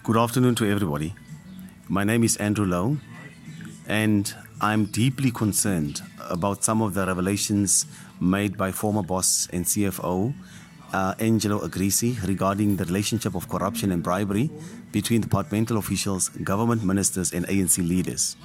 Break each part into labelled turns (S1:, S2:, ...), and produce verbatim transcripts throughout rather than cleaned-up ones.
S1: Good afternoon to everybody. My name is Andrew Lowe, and I'm deeply concerned about some of the revelations made by former boss and C F O uh, Angelo Agrizzi regarding the relationship of corruption and bribery between departmental officials, government ministers, and A N C leaders,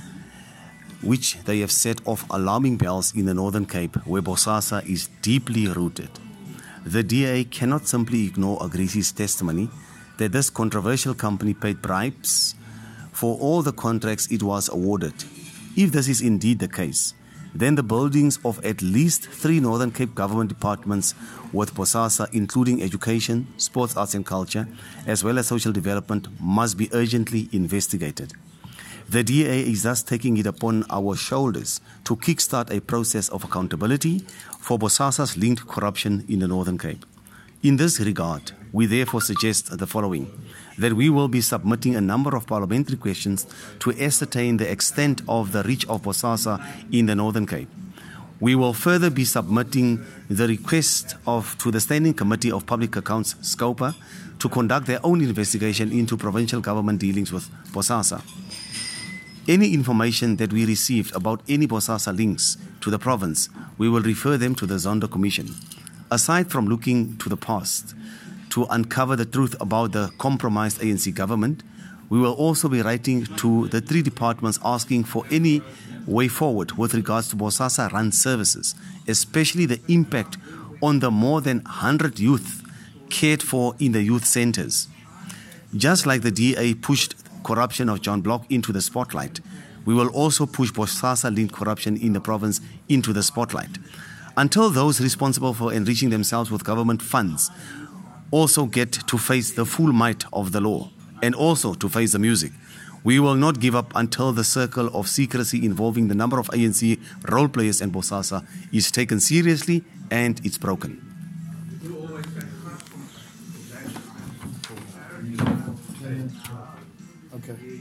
S1: which they have set off alarming bells in the Northern Cape, where Bosasa is deeply rooted. The D A cannot simply ignore Agrizzi's testimony that this controversial company paid bribes for all the contracts it was awarded. If this is indeed the case, then the buildings of at least three Northern Cape government departments with Bosasa, including education, sports, arts and culture, as well as social development, must be urgently investigated. The D A is thus taking it upon our shoulders to kickstart a process of accountability for Bosasa's linked corruption in the Northern Cape. In this regard, we therefore suggest the following: that we will be submitting a number of parliamentary questions to ascertain the extent of the reach of Bosasa in the Northern Cape. We will further be submitting the request of to the Standing Committee of Public Accounts, SCOPA, to conduct their own investigation into provincial government dealings with Bosasa. Any information that we received about any Bosasa links to the province, we will refer them to the Zondo Commission. Aside from looking to the past to uncover the truth about the compromised A N C government, we will also be writing to the three departments asking for any way forward with regards to Bosasa-run services, especially the impact on the more than one hundred youth cared for in the youth centres. Just like the D A pushed corruption of John Block into the spotlight, we will also push Bosasa-linked corruption in the province into the spotlight. Until those responsible for enriching themselves with government funds also get to face the full might of the law and also to face the music, we will not give up until the circle of secrecy involving the number of A N C role players and Bosasa is taken seriously and it's broken.
S2: Okay.